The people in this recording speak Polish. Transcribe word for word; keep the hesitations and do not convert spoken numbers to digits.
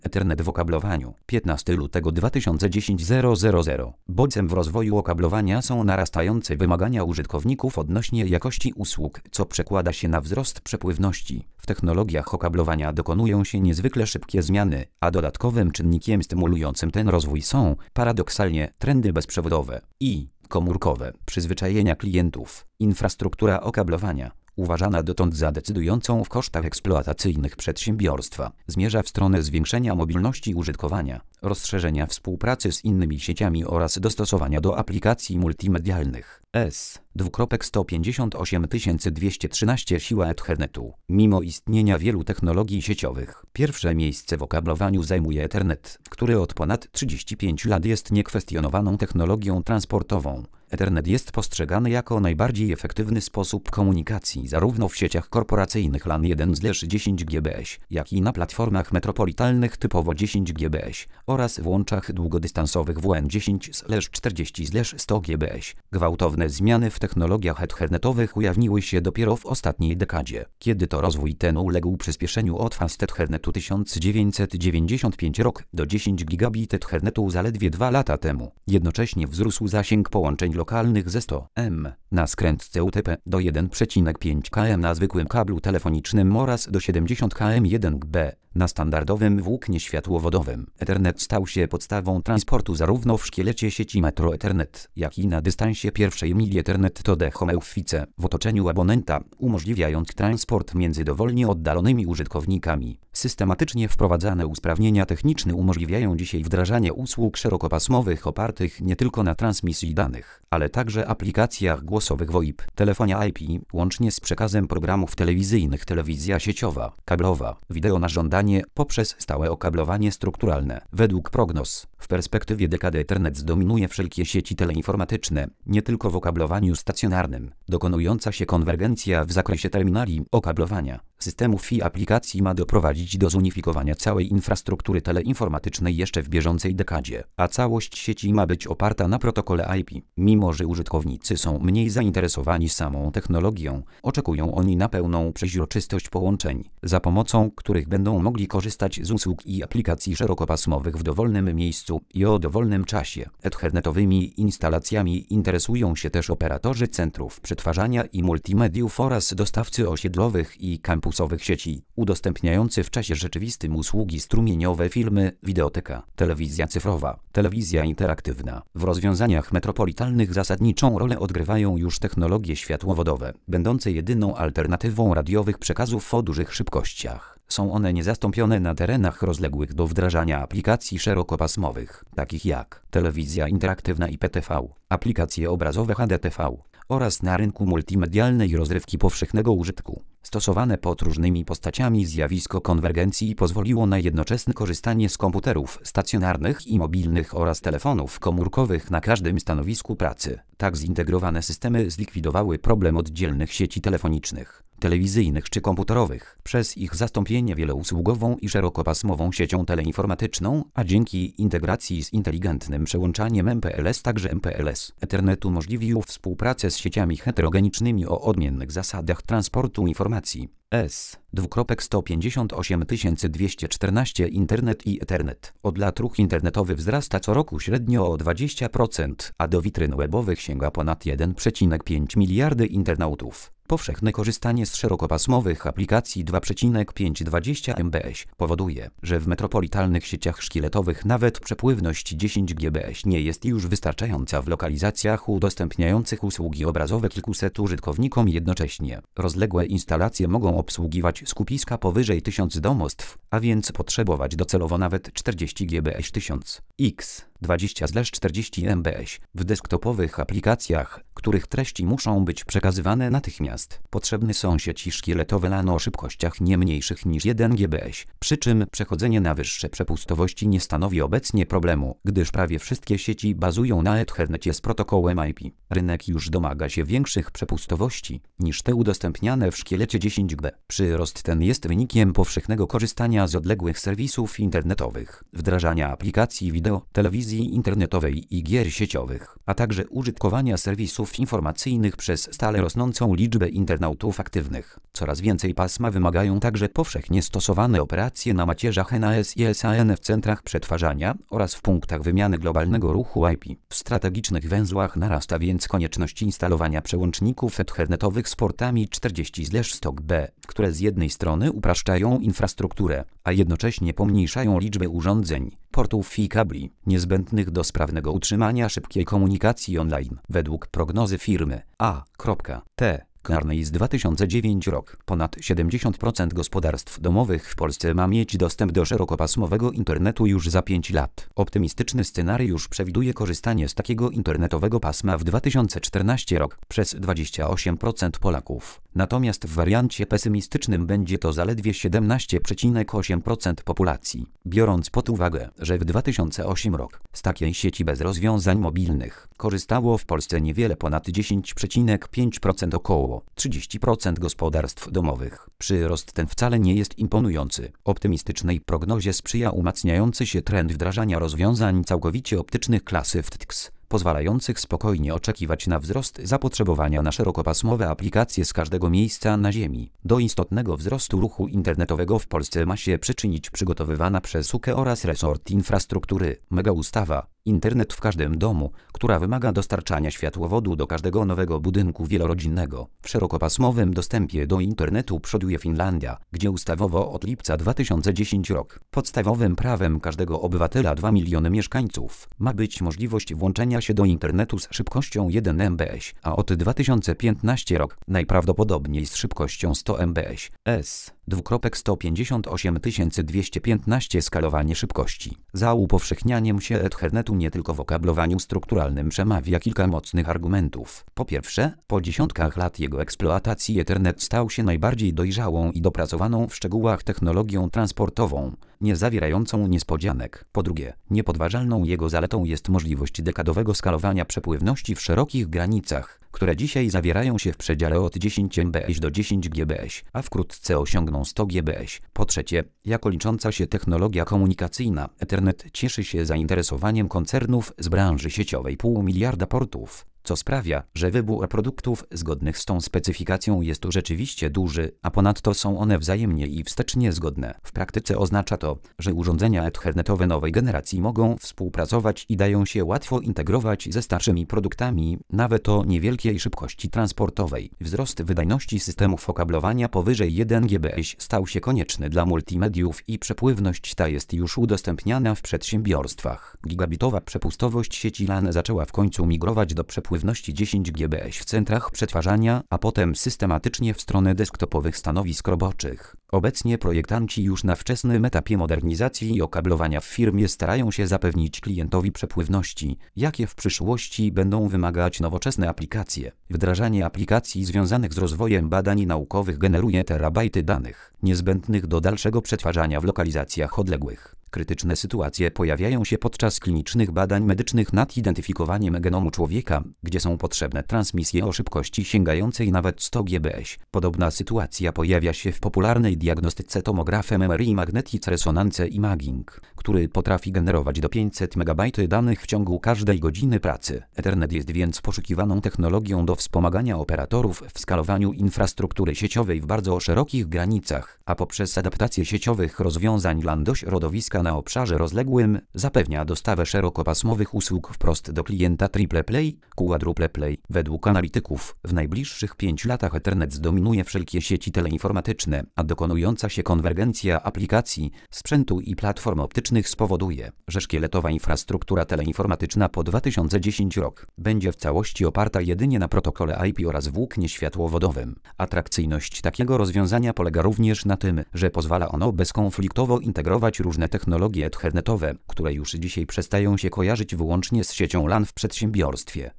Ethernet w okablowaniu. piętnastego lutego dwa tysiące dziesiątego. Bodźcem w rozwoju okablowania są narastające wymagania użytkowników odnośnie jakości usług, co przekłada się na wzrost przepływności. W technologiach okablowania dokonują się niezwykle szybkie zmiany, a dodatkowym czynnikiem stymulującym ten rozwój są, paradoksalnie, trendy bezprzewodowe i komórkowe, przyzwyczajenia klientów. Infrastruktura okablowania, uważana dotąd za decydującą w kosztach eksploatacyjnych przedsiębiorstwa, zmierza w stronę zwiększenia mobilności użytkowania, rozszerzenia współpracy z innymi sieciami oraz dostosowania do aplikacji multimedialnych. S. sto pięćdziesiąt osiem tysięcy dwieście trzynaście Siła Ethernetu. Mimo istnienia wielu technologii sieciowych, pierwsze miejsce w okablowaniu zajmuje Ethernet, który od ponad trzydziestu pięciu lat jest niekwestionowaną technologią transportową. Ethernet jest postrzegany jako najbardziej efektywny sposób komunikacji zarówno w sieciach korporacyjnych LAN jeden dziesięć gigabitów, jak i na platformach metropolitalnych typowo dziesięć gigabitów oraz w łączach długodystansowych W N dziesięć czterdzieści sto gigabitów. Gwałtowne zmiany w technologiach ethernetowych ujawniły się dopiero w ostatniej dekadzie, kiedy to rozwój ten uległ przyspieszeniu od Fast Ethernetu tysiąc dziewięćset dziewięćdziesiąty piąty rok do dziesięć gigabitów Ethernetu zaledwie dwa lata temu. Jednocześnie wzrósł zasięg połączeń lokalnych ze sto megaherców na skrętce U T P do jeden przecinek pięć kilometrów na zwykłym kablu telefonicznym oraz do siedemdziesiąt kilometrów jeden gigabitów na standardowym włóknie światłowodowym. Ethernet stał się podstawą transportu zarówno w szkielecie sieci Metro Ethernet, jak i na dystansie pierwszej mili. Ethernet to dechomeuffice w otoczeniu abonenta, umożliwiając transport między dowolnie oddalonymi użytkownikami. Systematycznie wprowadzane usprawnienia techniczne umożliwiają dzisiaj wdrażanie usług szerokopasmowych opartych nie tylko na transmisji danych, ale także aplikacjach głosowych V O I P, telefonia I P, łącznie z przekazem programów telewizyjnych, telewizja sieciowa, kablowa, wideo na żądanie poprzez stałe okablowanie strukturalne. Według prognoz, w perspektywie dekady Ethernet zdominuje wszelkie sieci teleinformatyczne, nie tylko w okablowaniu stacjonarnym. Dokonująca się konwergencja w zakresie terminali okablowania, systemów i aplikacji ma doprowadzić do zunifikowania całej infrastruktury teleinformatycznej jeszcze w bieżącej dekadzie, a całość sieci ma być oparta na protokole I P. Mimo że użytkownicy są mniej zainteresowani samą technologią, oczekują oni na pełną przeźroczystość połączeń, za pomocą których będą mogli korzystać z usług i aplikacji szerokopasmowych w dowolnym miejscu i o dowolnym czasie. Ethernetowymi instalacjami interesują się też operatorzy centrów przetwarzania i multimediów oraz dostawcy osiedlowych i kampusowych sieci, udostępniający w czasie rzeczywistym usługi strumieniowe, filmy, wideoteka, telewizja cyfrowa, telewizja interaktywna. W rozwiązaniach metropolitalnych zasadniczą rolę odgrywają już technologie światłowodowe, będące jedyną alternatywą radiowych przekazów o dużych szybkościach. Są one niezastąpione na terenach rozległych do wdrażania aplikacji szerokopasmowych, takich jak telewizja interaktywna I P T V, aplikacje obrazowe H D T V oraz na rynku multimedialnej rozrywki powszechnego użytku. Stosowane pod różnymi postaciami zjawisko konwergencji pozwoliło na jednoczesne korzystanie z komputerów stacjonarnych i mobilnych oraz telefonów komórkowych na każdym stanowisku pracy. Tak zintegrowane systemy zlikwidowały problem oddzielnych sieci telefonicznych, telewizyjnych czy komputerowych przez ich zastąpienie wielousługową i szerokopasmową siecią teleinformatyczną, a dzięki integracji z inteligentnym przełączaniem M P L S także M P L S Ethernet umożliwił współpracę z sieciami heterogenicznymi o odmiennych zasadach transportu informacji. S. sto pięćdziesiąt osiem tysięcy dwieście czternaście Internet i Ethernet. Od lat ruch internetowy wzrasta co roku średnio o dwadzieścia procent, a do witryn webowych sięga ponad jeden przecinek pięć miliardy internautów. Powszechne korzystanie z szerokopasmowych aplikacji dwa przecinek pięć dwadzieścia megabitów powoduje, że w metropolitalnych sieciach szkieletowych nawet przepływność dziesięć gigabitów nie jest już wystarczająca w lokalizacjach udostępniających usługi obrazowe kilkuset użytkownikom jednocześnie. Rozległe instalacje mogą obsługiwać skupiska powyżej tysiąc domostw, a więc potrzebować docelowo nawet czterdzieści gigabitów tysiąc x dwadzieścia czterdzieści megabitów. W desktopowych aplikacjach, których treści muszą być przekazywane natychmiast, potrzebne są sieci szkieletowe LAN o szybkościach nie mniejszych niż jeden gigabit, przy czym przechodzenie na wyższe przepustowości nie stanowi obecnie problemu, gdyż prawie wszystkie sieci bazują na Ethernecie z protokołem I P. Rynek już domaga się większych przepustowości niż te udostępniane w szkielecie dziesięć gigabitów. Przyrost ten jest wynikiem powszechnego korzystania z odległych serwisów internetowych, wdrażania aplikacji wideo, telewizji telewizji internetowej i gier sieciowych, a także użytkowania serwisów informacyjnych przez stale rosnącą liczbę internautów aktywnych. Coraz więcej pasma wymagają także powszechnie stosowane operacje na macierzach N A S i S A N w centrach przetwarzania oraz w punktach wymiany globalnego ruchu I P. W strategicznych węzłach narasta więc konieczność instalowania przełączników ethernetowych z portami czterdzieści sto B, które z jednej strony upraszczają infrastrukturę, a jednocześnie pomniejszają liczbę urządzeń, portów i kabli, niezbędnych do sprawnego utrzymania szybkiej komunikacji online. Według prognozy firmy A T Kearney z dwa tysiące dziewiątego rok ponad siedemdziesiąt procent gospodarstw domowych w Polsce ma mieć dostęp do szerokopasmowego internetu już za pięć lat. Optymistyczny scenariusz przewiduje korzystanie z takiego internetowego pasma w dwa tysiące czternastym rok przez dwadzieścia osiem procent Polaków. Natomiast w wariancie pesymistycznym będzie to zaledwie siedemnaście przecinek osiem procent populacji. Biorąc pod uwagę, że w dwa tysiące ósmym rok z takiej sieci bez rozwiązań mobilnych korzystało w Polsce niewiele ponad dziesięć przecinek pięć procent około trzydzieści procent gospodarstw domowych. Przyrost ten wcale nie jest imponujący. Optymistycznej prognozie sprzyja umacniający się trend wdrażania rozwiązań całkowicie optycznych klasy V T X, pozwalających spokojnie oczekiwać na wzrost zapotrzebowania na szerokopasmowe aplikacje z każdego miejsca na Ziemi. Do istotnego wzrostu ruchu internetowego w Polsce ma się przyczynić przygotowywana przez U K E oraz resort infrastruktury mega ustawa Internet w każdym domu, która wymaga dostarczania światłowodu do każdego nowego budynku wielorodzinnego. W szerokopasmowym dostępie do internetu przoduje Finlandia, gdzie ustawowo od lipca dwa tysiące dziesiątego roku podstawowym prawem każdego obywatela dwa miliony mieszkańców ma być możliwość włączenia się do internetu z szybkością jeden megabit, a od dwa tysiące piętnastego roku najprawdopodobniej z szybkością sto megabitów. S. sto pięćdziesiąt osiem tysięcy dwieście piętnaście skalowanie szybkości. Za upowszechnianiem się Ethernetu nie tylko w okablowaniu strukturalnym przemawia kilka mocnych argumentów. Po pierwsze, po dziesiątkach lat jego eksploatacji Ethernet stał się najbardziej dojrzałą i dopracowaną w szczegółach technologią transportową, nie zawierającą niespodzianek. Po drugie, niepodważalną jego zaletą jest możliwość dekadowego skalowania przepływności w szerokich granicach, które dzisiaj zawierają się w przedziale od dziesięć megabitów do dziesięć gigabitów, a wkrótce osiągną sto gigabitów. Po trzecie, jako licząca się technologia komunikacyjna, Ethernet cieszy się zainteresowaniem koncernów z branży sieciowej pół miliarda portów, co sprawia, że wybór produktów zgodnych z tą specyfikacją jest tu rzeczywiście duży, a ponadto są one wzajemnie i wstecznie zgodne. W praktyce oznacza to, że urządzenia ethernetowe nowej generacji mogą współpracować i dają się łatwo integrować ze starszymi produktami, nawet o niewielkiej szybkości transportowej. Wzrost wydajności systemów okablowania powyżej jeden gigabit stał się konieczny dla multimediów i przepływność ta jest już udostępniana w przedsiębiorstwach. Gigabitowa przepustowość sieci LAN zaczęła w końcu migrować do przepływności pływności dziesięć gigabitów w centrach przetwarzania, a potem systematycznie w stronę desktopowych stanowisk roboczych. Obecnie projektanci już na wczesnym etapie modernizacji i okablowania w firmie starają się zapewnić klientowi przepływności, jakie w przyszłości będą wymagać nowoczesne aplikacje. Wdrażanie aplikacji związanych z rozwojem badań naukowych generuje terabajty danych, niezbędnych do dalszego przetwarzania w lokalizacjach odległych. Krytyczne sytuacje pojawiają się podczas klinicznych badań medycznych nad identyfikowaniem genomu człowieka, gdzie są potrzebne transmisje o szybkości sięgającej nawet sto gigabitów. Podobna sytuacja pojawia się w popularnej diagnostyce tomografii M R I Magnetic Resonance Imaging, który potrafi generować do pięćset megabajtów danych w ciągu każdej godziny pracy. Ethernet jest więc poszukiwaną technologią do wspomagania operatorów w skalowaniu infrastruktury sieciowej w bardzo szerokich granicach, a poprzez adaptację sieciowych rozwiązań LAN do środowiska na obszarze rozległym zapewnia dostawę szerokopasmowych usług wprost do klienta triple play, quadruple play. Według analityków w najbliższych pięciu latach Ethernet zdominuje wszelkie sieci teleinformatyczne, a dokonująca się konwergencja aplikacji, sprzętu i platform optycznych spowoduje, że szkieletowa infrastruktura teleinformatyczna po dwa tysiące dziesiątym roku będzie w całości oparta jedynie na protokole I P oraz włóknie światłowodowym. Atrakcyjność takiego rozwiązania polega również na tym, że pozwala ono bezkonfliktowo integrować różne technologie ethernetowe, które już dzisiaj przestają się kojarzyć wyłącznie z siecią LAN w przedsiębiorstwie.